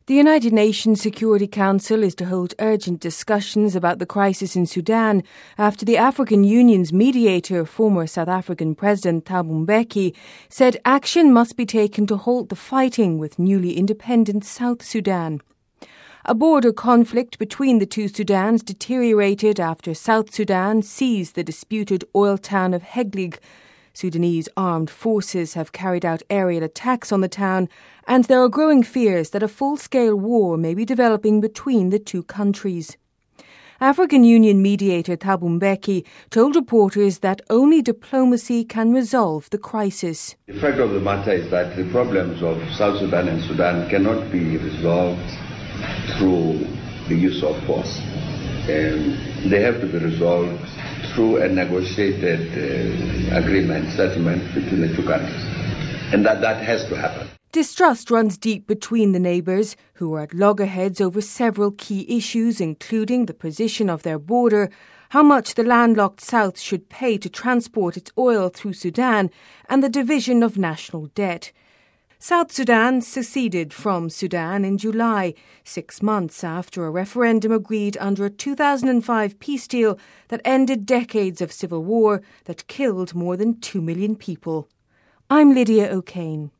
The United Nations Security Council is to hold urgent discussions about the crisis in Sudan after the African Union's mediator, former South African President Thabo Mbeki, said action must be taken to halt the fighting with newly independent South Sudan. A border conflict between the two Sudans deteriorated after South Sudan seized the disputed oil town of Heglig. Sudanese armed forces have carried out aerial attacks on the town, and there are growing fears that a full-scale war may be developing between the two countries. African Union mediator Thabo Mbeki told reporters that only diplomacy can resolve the crisis. The fact of the matter is that the problems of South Sudan and Sudan cannot be resolved through the use of force. They have to be resolved through a negotiated settlement between the two countries. And that has to happen. Distrust runs deep between the neighbours, who are at loggerheads over several key issues, including the position of their border, how much the landlocked South should pay to transport its oil through Sudan, and the division of national debt. South Sudan seceded from Sudan in July, 6 months after a referendum agreed under a 2005 peace deal that ended decades of civil war that killed more than 2 million people. I'm Lydia O'Kane.